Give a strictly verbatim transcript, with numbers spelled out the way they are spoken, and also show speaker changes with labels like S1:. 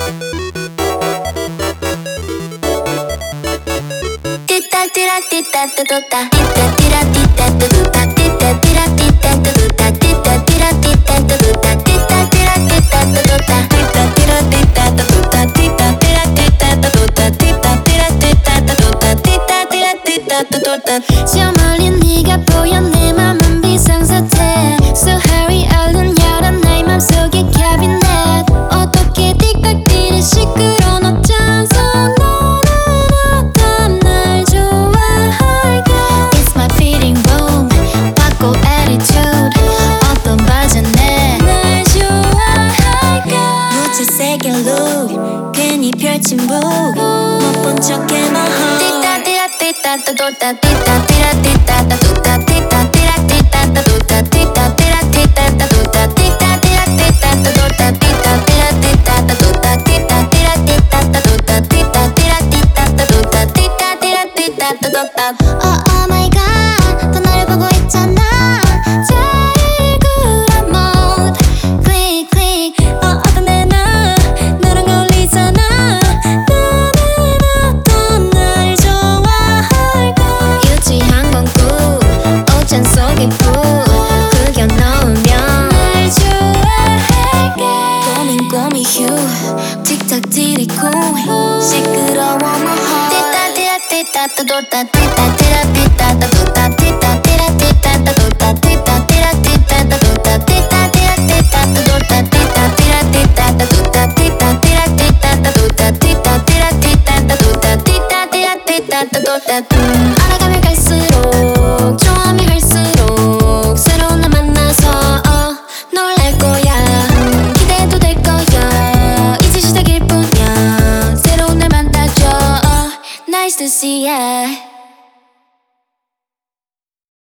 S1: 저 멀리 네가 보여 내 맘은 비상사태 So hurry 얼른 열어 나의 맘속의 캐비넷 어떻게 틱탁 뛰는 시끄러운 어쩌서 너는 어떤 날 좋아할까 It's my fitting room 바꿔 attitude 어떤 버전에 날 좋아할까 무채색의 look 괜히 펼친 book 못 본 척해 너 Tita tita tita tira tita tita tuta tita tira tita tuta tita tira tita tuta tita tira tita tuta tita tira tita tuta tita tira tita tuta tita tira tita tuta tita tira tita tuta Oh oh my god 또 너를 보고 있잖아 제일 쿨한 mode click click 어 어떤 내나 너랑 어울리잖아 오찬 속의 푸 그겨 넣으면 날 좋아할게 고민 고민 휴 틱탁 디리고 시끄러워 뭐허 띠따 띠라 띠따 또도따 띠따 띠라 띠따 또도따 띠따 띠라 띠따 또도따 띠따 띠라 띠따 또도따 띠따 띠라 띠따 또도따 띠따 띠라 띠따 또도따 띠따 띠라 띠따 또도따 띠따 띠라 띠따 또도따 띠따 띠라 띠따 또도따 알아가면 갈수록 좋아하면 할수록 새로운 날 만나서 어, 놀랄 거야 기대도 될 거야 이제 시작일 뿐이야 새로운 날 만나줘 어, Nice to see ya